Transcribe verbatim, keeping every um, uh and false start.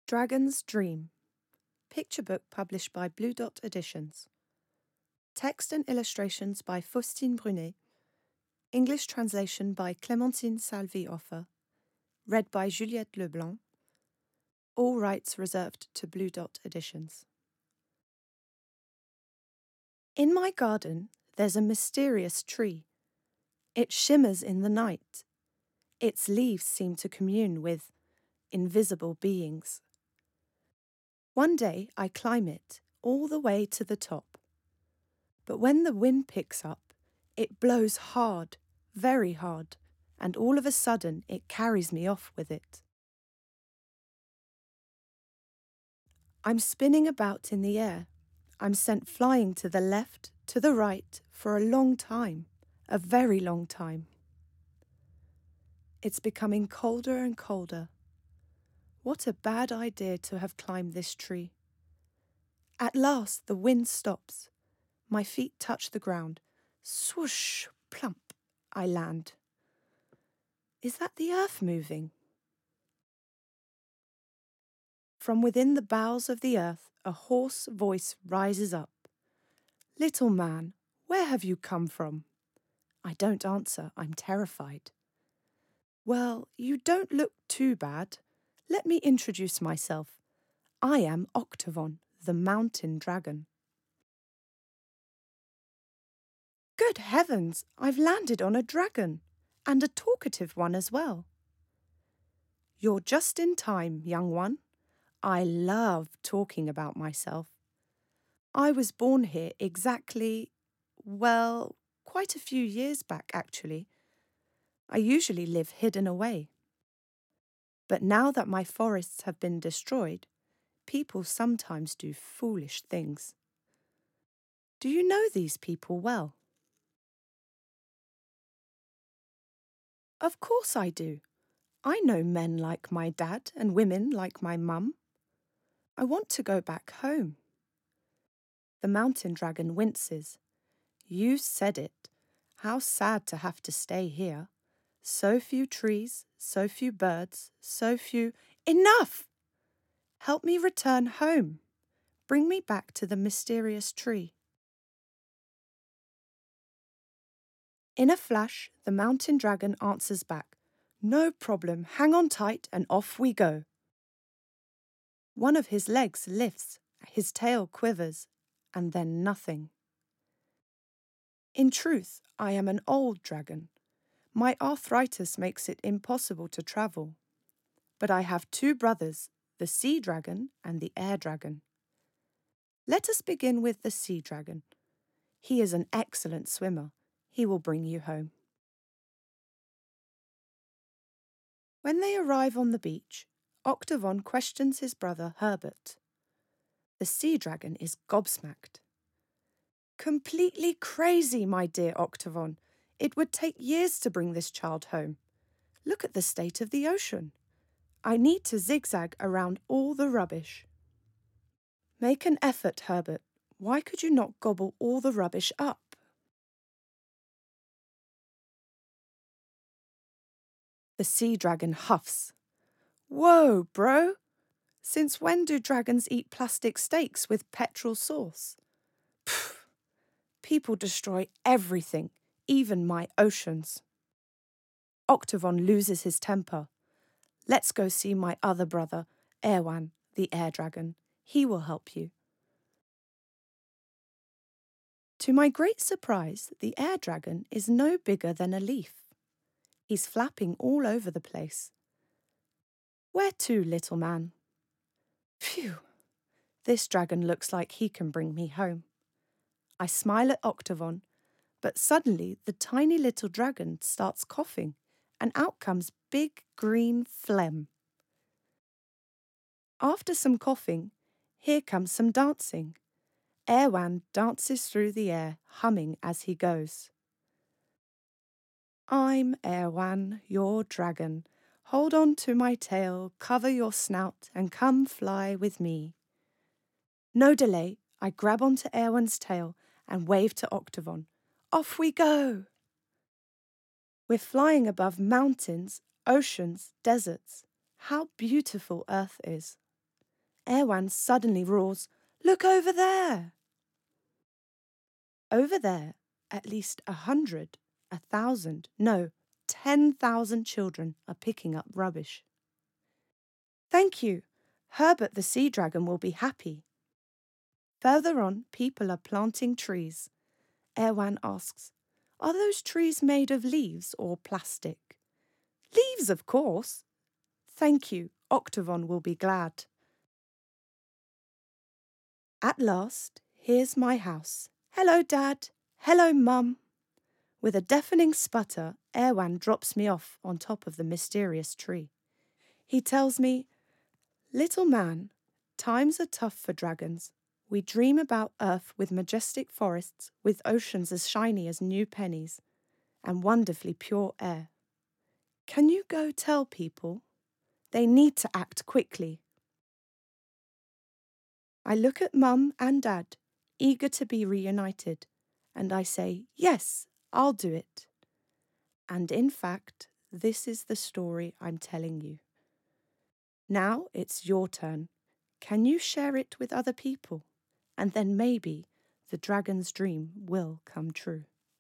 Dragon's Dream, picture book published by Blue Dot Editions. Text and illustrations by Faustine Brunet. English translation by Clémentine Salvi-Offer. Read by Juliette Leblanc. All rights reserved to Blue Dot Editions. In my garden, there's a mysterious tree. It shimmers in the night. Its leaves seem to commune with invisible beings. One day I climb it all the way to the top. But when the wind picks up, it blows hard, very hard, and all of a sudden it carries me off with it. I'm spinning about in the air. I'm sent flying to the left, to the right, for a long time, a very long time. It's becoming colder and colder. What a bad idea to have climbed this tree. At last the wind stops. My feet touch the ground. Swoosh, plump, I land. Is that the earth moving? From within the bowels of the earth, a hoarse voice rises up. Little man, where have you come from? I don't answer, I'm terrified. Well, you don't look too bad. Let me introduce myself. I am Octavon, the mountain dragon. Good heavens, I've landed on a dragon, and a talkative one as well. You're just in time, young one. I love talking about myself. I was born here exactly, well, quite a few years back, actually. I usually live hidden away. But now that my forests have been destroyed, people sometimes do foolish things. Do you know these people well? Of course I do. I know men like my dad and women like my mum. I want to go back home. The mountain dragon winces. You said it. How sad to have to stay here. So few trees, so few birds, so few... Enough! Help me return home. Bring me back to the mysterious tree. In a flash, the mountain dragon answers back. No problem, hang on tight and off we go. One of his legs lifts, his tail quivers, and then nothing. In truth, I am an old dragon. My arthritis makes it impossible to travel. But I have two brothers, the sea dragon and the air dragon. Let us begin with the sea dragon. He is an excellent swimmer. He will bring you home. When they arrive on the beach, Octavon questions his brother Herbert. The sea dragon is gobsmacked. Completely crazy, my dear Octavon. It would take years to bring this child home. Look at the state of the ocean. I need to zigzag around all the rubbish. Make an effort, Herbert. Why could you not gobble all the rubbish up? The sea dragon huffs. Whoa, bro! Since when do dragons eat plastic steaks with petrol sauce? Pfft! People destroy everything, even my oceans. Octavon loses his temper. Let's go see my other brother, Erwan, the air dragon. He will help you. To my great surprise, the air dragon is no bigger than a leaf. He's flapping all over the place. Where to, little man? Phew! This dragon looks like he can bring me home. I smile at Octavon, but suddenly the tiny little dragon starts coughing, and out comes big green phlegm. After some coughing, here comes some dancing. Erwan dances through the air, humming as he goes. I'm Erwan, your dragon. Hold on to my tail, cover your snout, and come fly with me. No delay, I grab onto Erwan's tail and wave to Octavon. Off we go! We're flying above mountains, oceans, deserts. How beautiful Earth is. Erwan suddenly roars, "Look over there!" Over there, at least a hundred, a thousand, no, ten thousand children are picking up rubbish. Thank you. Herbert the sea dragon will be happy. Further on, people are planting trees. Erwan asks, "Are those trees made of leaves or plastic?" "Leaves, of course." "Thank you. Octavon will be glad." At last, here's my house. "Hello, Dad." "Hello, Mum." With a deafening sputter, Erwan drops me off on top of the mysterious tree. He tells me, "Little man, times are tough for dragons. We dream about Earth with majestic forests, with oceans as shiny as new pennies, and wonderfully pure air. Can you go tell people? They need to act quickly." I look at Mum and Dad, eager to be reunited, and I say, "Yes, I'll do it." And in fact, this is the story I'm telling you. Now it's your turn. Can you share it with other people? And then maybe the dragon's dream will come true.